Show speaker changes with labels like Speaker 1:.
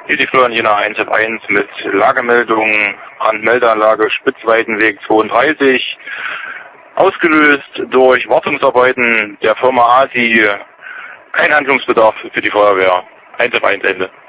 Speaker 1: Hier die Florian Jena 1F1 mit Lagemeldung an Meldeanlage Spitzweitenweg 32. Ausgelöst durch Wartungsarbeiten der Firma ASI. Kein Handlungsbedarf für die Feuerwehr. 1F1 Ende.